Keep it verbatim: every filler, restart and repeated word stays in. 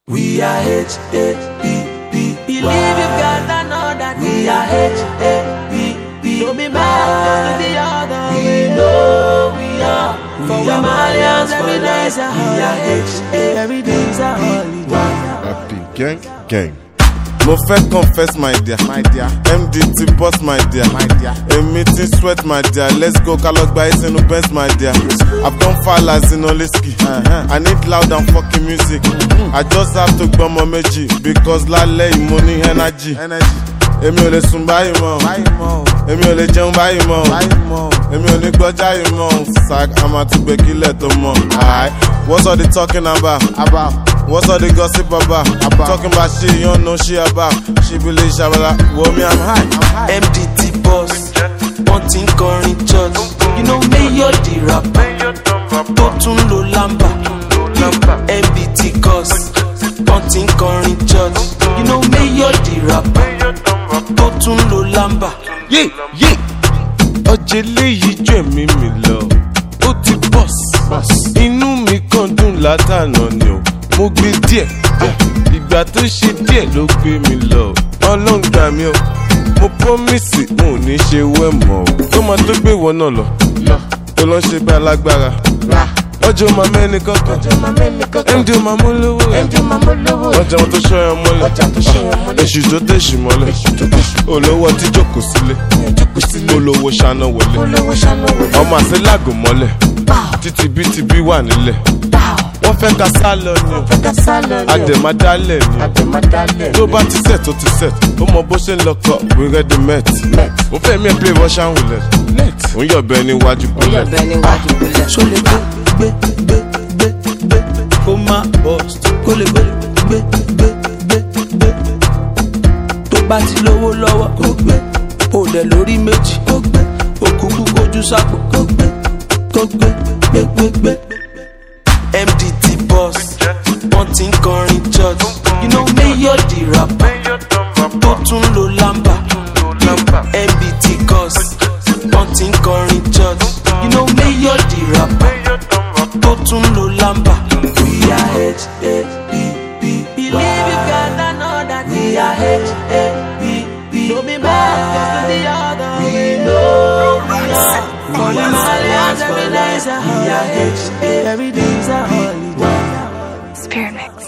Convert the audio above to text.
We are H A P P. Believe you got to know that we are H A P P. Don't be mad to the other we way. know we are. For we are Malians, every day is a we are holiday. H A Every day is a holiday. Happy gang gang. Mo fẹ́ confess my dear, my dear. M D T boss my dear, my dear. A meeting sweat my dear. Let's go Kalogba is in Benz my dear. I've done falas in Oliski. Uh-huh. I need loud and fucking music. Mm-hmm. I just have to gbọ́ mọ méjì because lálẹ́ yìí mo ní energy. Energy. Èmi ò lè sùn báyìí mọ́. Èmi ò lè jẹun báyìí mọ́. Èmi ò ní gbọ́jà yìí mọ́. Sack àmà tún gbé kílẹ̀ tó mọ́. Alright, what's all the talking about? About. What's all the gossip about? about? Talking about shit you don't know shit about. She believe Shabala. Well, me, I'm high. I'm high. M D T boss, wanting current church. You know me, you're the rapper. Totun lo lamba, M D T cause. Wanting current church. You know me, you're the rapper. Totun lo lamba. Yeah, yeah. Ojele yi jẹ́ mi mi lọ. Ó ti boss. Inú mi kàn dùn látànà ni o. Mo gbé díẹ̀, ìgbà tó ṣe díẹ̀ ló gbé mi lọ. Ọlọ́run gbà mí o, mo promise mo ò ní ṣe wẹ́ mọ́ o. Tó máa tó gbé ìwọ náà lọ, tó lọ ṣe bá alágbára. Ọjọ́ máa mẹ́ni kankan, M D máa mú lówó ẹ̀. Ọjà wọn tó ṣọ́ ẹ mọ́lẹ̀, èṣù tó tẹ̀sù mọ́lẹ̀. Olówó ọtí jókòó sílé, olówó ṣáná wọlé. Ọmọ àṣẹ lágùn mọ́lẹ̀, títí bí ti bí wà nílẹ̀. Wọ́n fẹ́ ka sálọ ni o, àdèmádálẹ̀ ni o. Tó bá ti set ó ti set, ó mọ bó ṣe ń lọkọ̀ we ready met. Mo fẹ́ mi ẹ̀ play Russian roulette. Ó ń yọ̀bẹ níwájú bullet. Ṣó lè gbé gbé gbé gbé gbé kó má bust. Kó lè gbé gbé gbé gbé gbé. Tó bá ti lówó lọ́wọ́ kó gbé. Ó dẹ̀ lórí méjì kó gbé. Òkúkú kojú sápò kó gbé. Kó gbé gbé gbé gbé. M D T boss, wanting current church. You know me, you're the rapper. Totun lo lamba, M D T cause. Wanting current church. You know me, you're the rapper. Totun lo lamba. We are H A P P. Believe you got to know that we are H A P P. Don't be mad to the other we way. know we are. For the Malians, every day is a we are H A P P. Every day is a holiday. Spirit Mix.